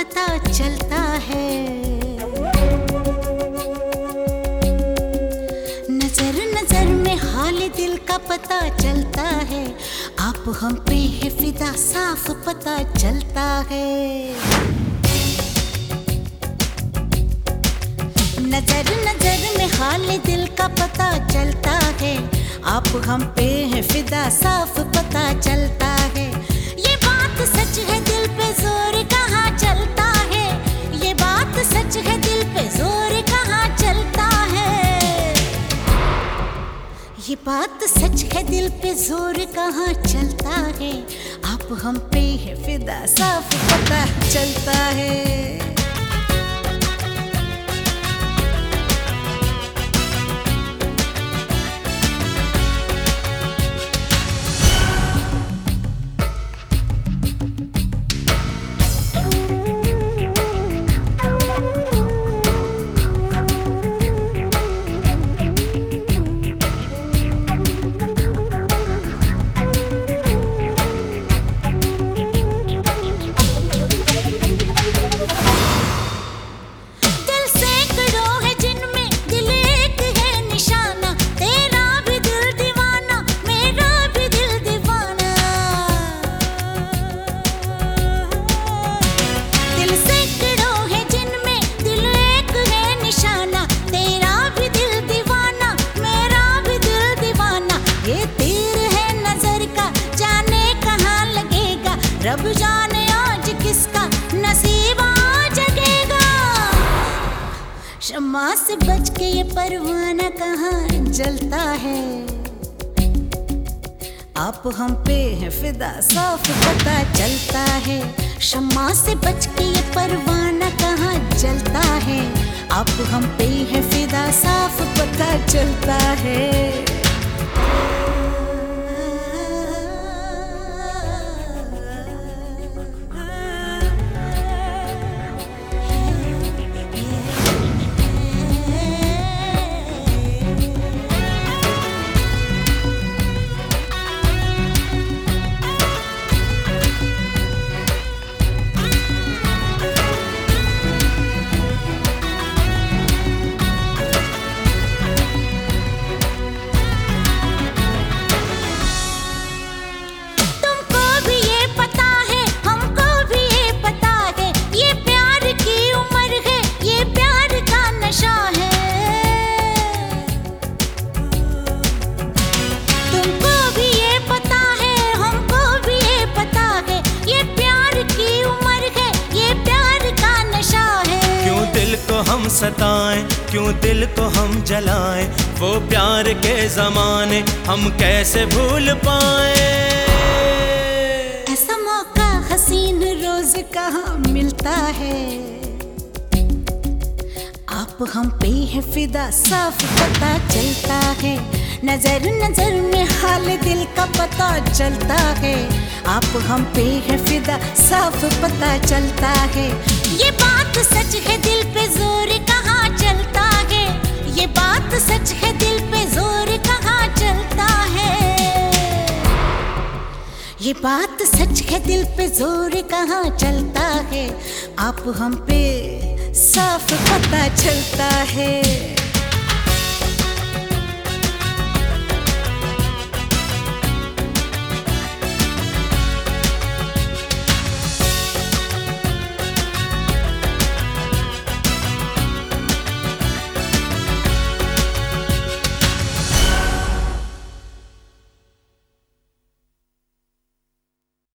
पता चलता है। नजर नजर में हाल दिल का पता चलता है। आप हम पे है फिदा साफ पता चलता है। नजर नजर में हाल दिल का पता चलता है। आप हम पे है फिदा साफ पता चलता है। ये बात सच है दिल पे जोर कहाँ चलता है। ये बात सच है दिल पे जोर कहाँ चलता है। ये बात सच है दिल पे जोर कहाँ चलता है। आप हम पे है फिदा साफ पता चलता है। रब जाने आज किसका नसीब आ जगेगा। शम्मा से बच के ये परवाना कहाँ जलता है। आप हम पे है फिदा साफ पता चलता है। शम्मा से बच के ये परवाना कहाँ जलता है। आप हम पे है फिदा साफ पता चलता है। हम सताएं क्यों दिल को हम जलाएं। वो प्यार के ज़माने हम कैसे भूल पाए। ऐसा मौका हसीन रोज कहाँ मिलता है। आप हम पे है फिदा साफ पता चलता है। नजर नजर में हाल दिल का पता चलता है। आप हम पे है फिदा साफ पता चलता है। ये बात सच है दिल पे जोर कहाँ चलता है। ये बात सच है दिल पे जोर कहाँ चलता है। ये बात सच है दिल पे जोर कहाँ चलता है। आप हम पे साफ पता चलता है।